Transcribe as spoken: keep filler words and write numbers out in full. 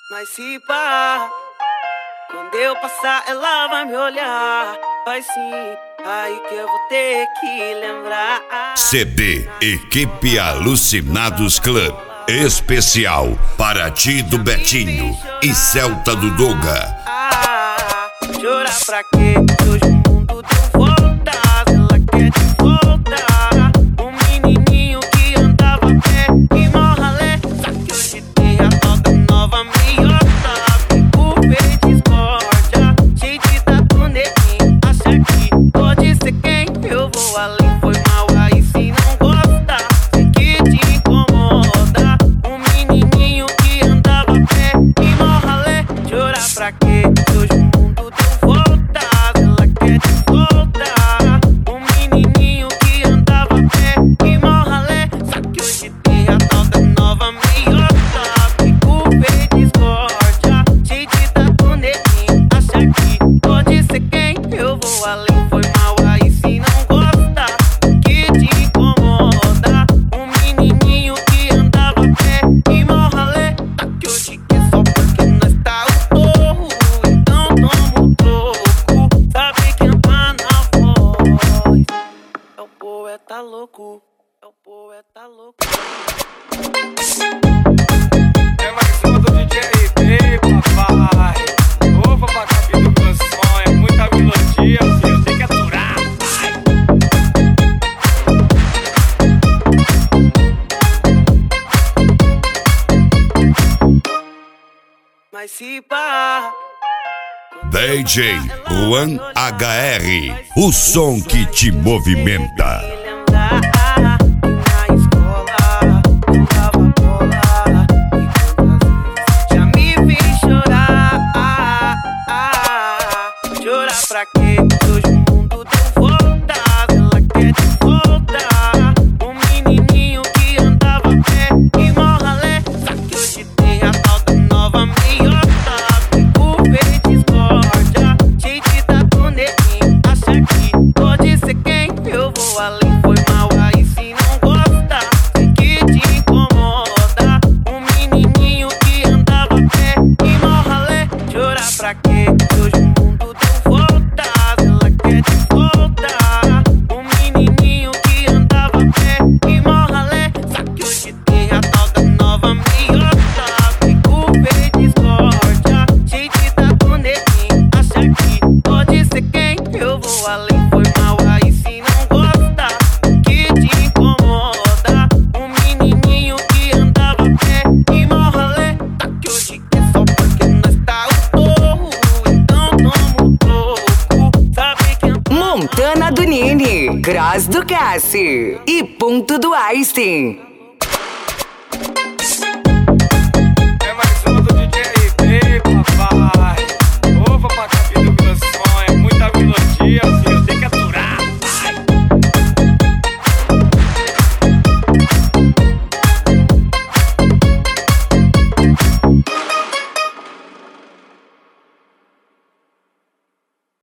Mas se pá, quando eu passar ela vai me olhar. Vai sim, aí que eu vou ter que lembrar. C D Equipe Alucinados Club especial para ti do Betinho e Celta do Doga. Ah, chorar pra quê? Hoje o mundo deu voltas, ela quer de volta. Um menininho que andava a pé e mó ralé. Só que hoje tem a toda nova meiota. Fico verde discórdia, cheio de tatu neguinho. Acha que pode ser quem? Eu vou além, foi mal aí se não gosta. Sei que te incomoda. Um menininho que andava a pé e mó ralé. Chorar pra quê? Hoje o mundo deu voltas, ela quer de volta. Um menininho que andava a pé e mó ralé. Só que hoje tem a tal da nova meiota. Fico verde discórdia, cheio de tatu neguinho. Acha que pode ser quem? Eu vou além, foi mal aí se não gosta. Que te incomoda. Um menininho que andava a pé e mó ralé. Só que hoje quer só porque nós tá o torro. Então toma o troco. Sabe quem tá na voz? É o poeta louco. É o poeta louco. É mais uma do D J B, papai. Ô, papai, do meu som. É muita melodia, filho. Tem que aturar, pai. Mas se pá, D J Juan H R, o som que te movimenta. lembrar que na escola jogava bola e quantas vezes já me fez chorar. Chorar pra quê? Hoje o mundo deu voltas, ela quer de volta. Um menininho que andava a pé e mó ralé. Só que hoje tem a tal da nova meiota. Fico verde discórdia, cheio de tatu neguinho. Acha que pode ser quem? Eu vou além, foi mal aí se não gosta. Sei que te incomoda. Um menininho que andava a pé e mó ralé. Chorar pra quê? Hoje o mundo deu voltas, ela quer de volta. Um menininho que andava a pé e mó ralé. Só que hoje tem a tal da nova meiota. Fico verde discórdia, cheio de tatu neguinho. Acha que pode ser quem? Eu vou além, foi mal aí se não gosta. Que te incomoda. Um menininho que andava a pé e mó ralé. Só que hoje é só porque nós tá o torro. Então toma o troco. Sabe quem Montana do Nini, Cross do Cassi e Ponto do Einstein.